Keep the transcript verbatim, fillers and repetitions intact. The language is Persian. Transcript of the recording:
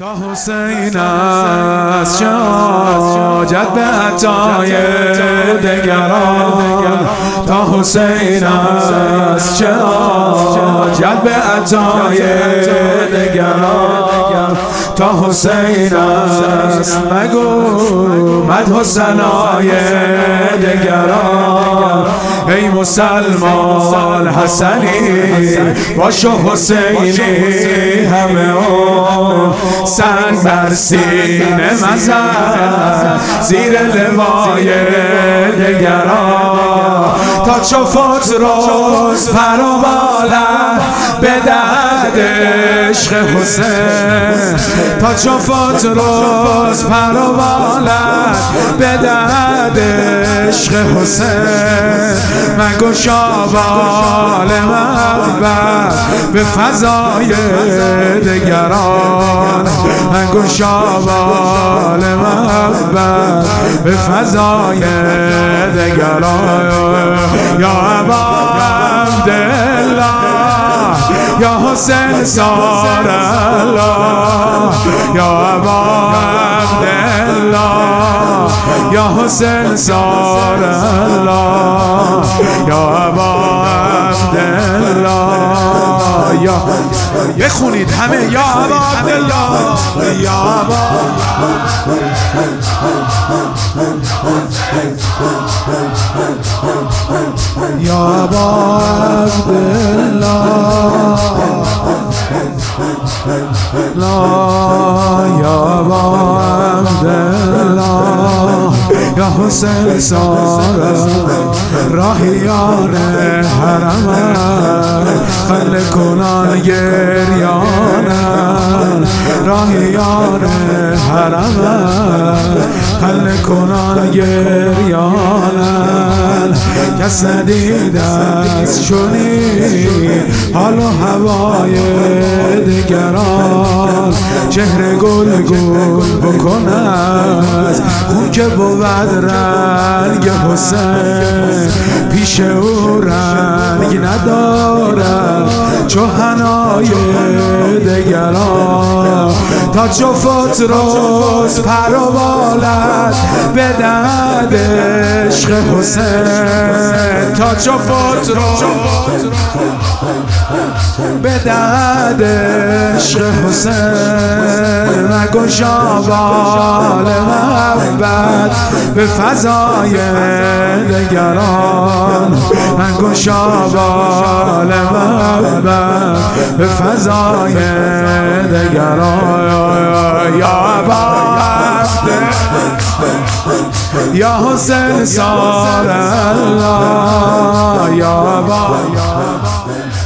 تا حسین است چه حاجت به عطای دگران. تا حسین است چه حاجت به عطای دگران. تا حسین است مگو مدح ثنای دگران. ای مسلمان حسنی باش و حسینی همه اون سنگ بر سینه مزن زیر لوای دگران. تا چو فطرس فرو بالد به درد عشق حسین. تا چو فطرس فرو بالد به درد عشق حسین. مگشا بال محبت به فضای دگران. مگشا بال محبت به فضای دگران. یا ابا عبدالله یا حسین زار الله. یا ابا عبدالله یا حسین زار الله. یا ابا عبدالله یا بخونید همه یا ابا عبدالله. یا ابا یا ابا عبدالله یا ابا عبدالله یا حسین زار راهیان حرم خل کنان گریانن. راهیان حرم خل کنان گریانن. کس ندید از چنین حال و هوای دگران. چهره گل گل بکند خون که بود رنگ حسین. پیش او رنگ ندارد چو حنای دگران. تا چو فطرس فرو بالد به درد عشق حسین. تا چو فطرس به درد عشق حسین. مگشا بال محبت به فضای دگران. مگشا بال محبت به فضای دگران. یا ابا یا حسین زار الله. یا ابا